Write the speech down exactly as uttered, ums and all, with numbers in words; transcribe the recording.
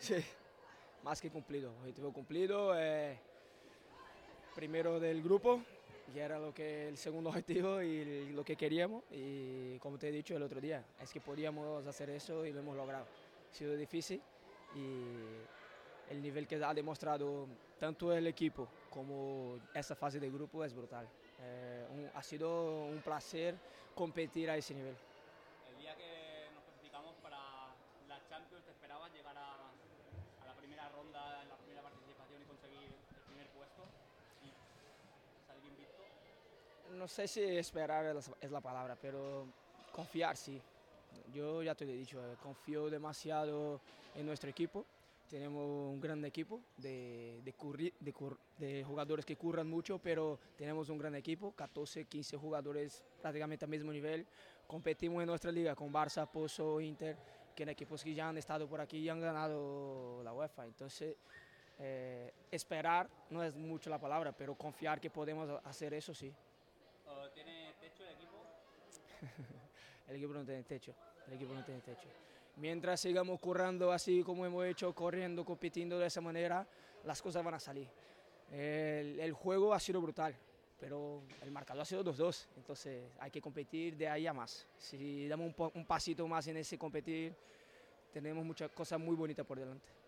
Sí, más que cumplido. Objetivo cumplido, eh, primero del grupo, que era lo que el segundo objetivo y lo que queríamos. Y como te he dicho el otro día, es que podíamos hacer eso y lo hemos logrado. Ha sido difícil y el nivel que ha demostrado tanto el equipo como esa fase de grupo es brutal. Eh, un- ha sido un placer competir a ese nivel. El día que nos clasificamos para la Champions, ¿te esperabas llegar a, a la primera ronda, en la primera participación y conseguir el primer puesto y salir invicto? No sé si esperar es es la palabra, pero confiar sí. Yo ya te lo he dicho, eh, confío demasiado en nuestro equipo. Tenemos un gran equipo de, de, curri- de cur- de jugadores que curran mucho, pero tenemos un gran equipo, catorce, quince jugadores prácticamente al mismo nivel. Competimos en nuestra liga con Barça, Pozo, Inter, que son equipos que ya han estado por aquí y han ganado la UEFA. Entonces, eh, esperar no es mucho la palabra, pero confiar que podemos hacer eso sí. Uh, ¿Tiene techo el equipo? El equipo no tiene techo, el equipo no tiene techo. Mientras sigamos currando así como hemos hecho, corriendo, compitiendo de esa manera, las cosas van a salir. El, el juego ha sido brutal, pero el marcador ha sido dos dos, entonces hay que competir de ahí a más. Si damos un, un pasito más en ese competir, tenemos muchas cosas muy bonitas por delante.